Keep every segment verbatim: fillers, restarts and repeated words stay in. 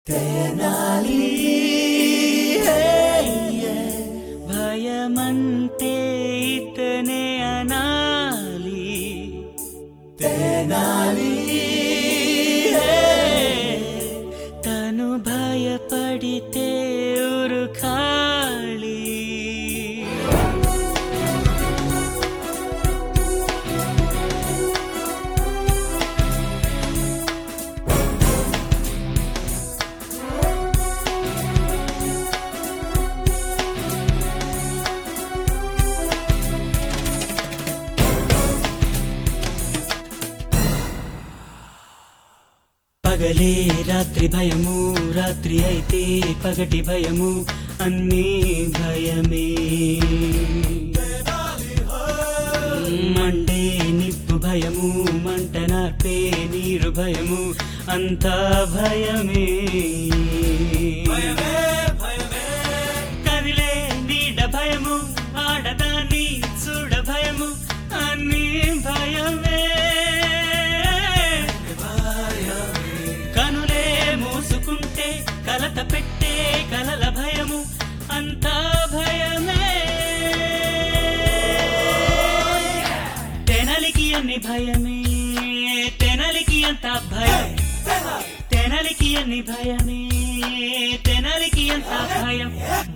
తెనాలి భయమంటే ఇతనే అనాలి. తెనాలి తను భయపడితే ఉరుకాలి. పగలే రాత్రి భయము, రాత్రి అయితే పగటి భయము, అన్నీ భయమే. మండే నిప్పు భయము, మంట నార్పే నీరు భయము, అంతా భయమే. కదిలే నీడ భయము, ఆడదాన్ని చూడ భయము, అన్నీ భయమే. మూసుకుంటే కలత పెట్టే కలల భయము, అంతా భయమే. తెనలికి అన్ని భయమే, తెనలికి అంత భయం. తెనలికి అన్ని భయమే, తెనలికి అంత భయం.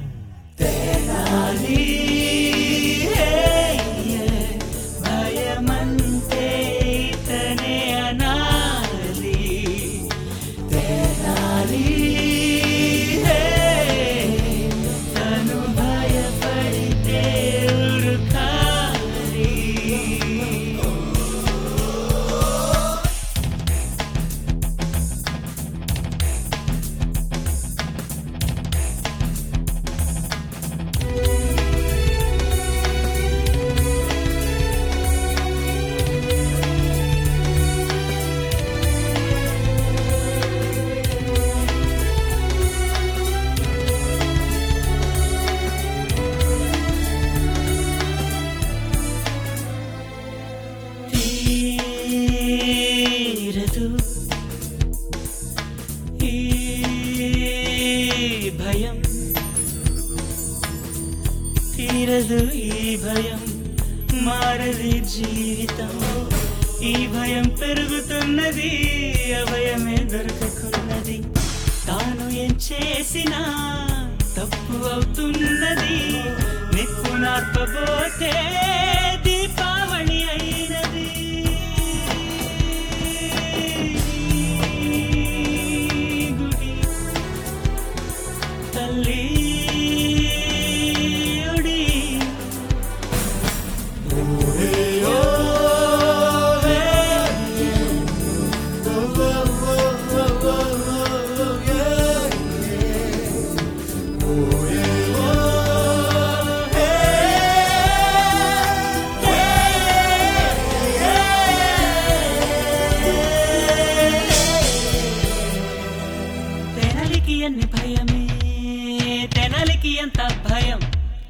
తెనాలి భయమంతే ఇతనే అనాలి. తను భయపడితే ఉరుకాలి. భయం తీరదు, ఈ భయం మారది జీవితం. ఈ భయం పెరుగుతున్నది, అభయమే దొరకకున్నది. తాను ఏం చేసినా తప్పు అవుతున్నది. నిప్పు నార్పబోతే దీపావళి అయినది. తల్లి తెనలికి అన్ని భయమే, తెనలికి ఎంత భయం.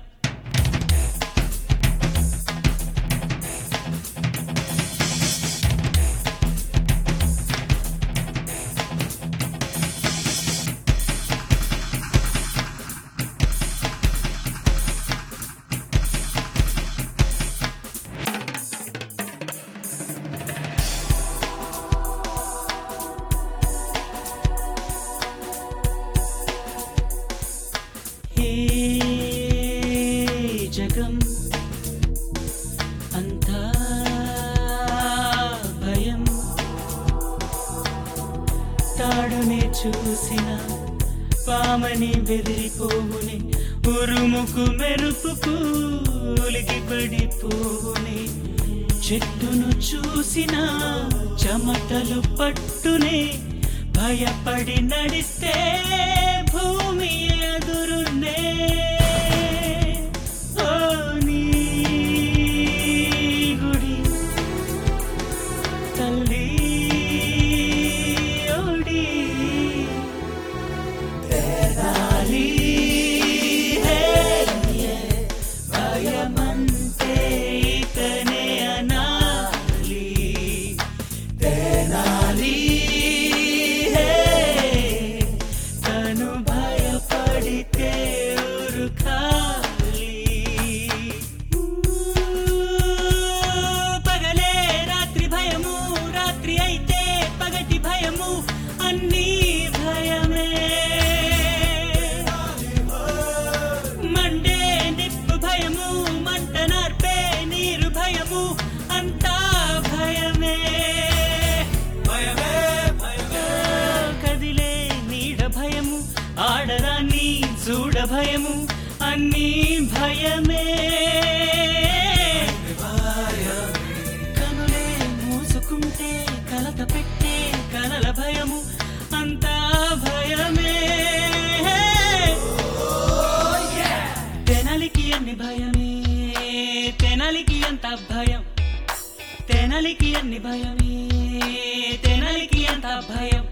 జగం అంతా భయం. తాడునే చూసిన పామని బెదిరిపోవునే, ఉరుముకు మెరుపుకు ఉలికి పడిపోవునే. చెట్టును చూసిన చెమటలు పట్టునే, భయపడి నడిస్తే భూమి ఎదురునే. తల్లి ఓడి తెనాలి భయమంతే ఇతనే అనాలి. తెనాలి చూడ భయము అన్నీ భయమే కనులే మూసుకుంటే కలత పెట్టే కలల భయము అంతా భయమే తెనాలికి అన్ని భయమే తెనాలికి ఎంత భయం తెనాలికి అన్ని భయమే తెనాలికి ఎంత భయం